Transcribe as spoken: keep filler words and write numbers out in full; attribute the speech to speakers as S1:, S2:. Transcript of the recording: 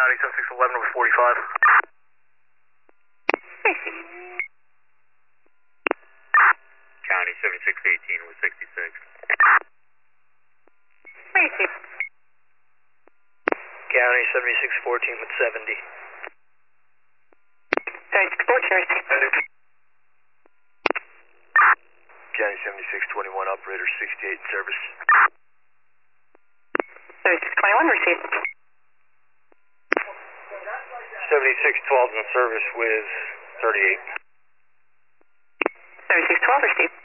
S1: County seventy-six eleven over forty-five.
S2: Received.
S1: County seventy-six eighteen with sixty-six.
S2: Received.
S1: County seventy-six fourteen with seventy.
S2: seventy-six fourteen, received.
S1: County seventy-six twenty-one, operator sixty-eight in service.
S2: seventy-six twenty-one, received.
S1: seventy-six twelve in service with thirty-eight.
S2: seventy-six twelve, received.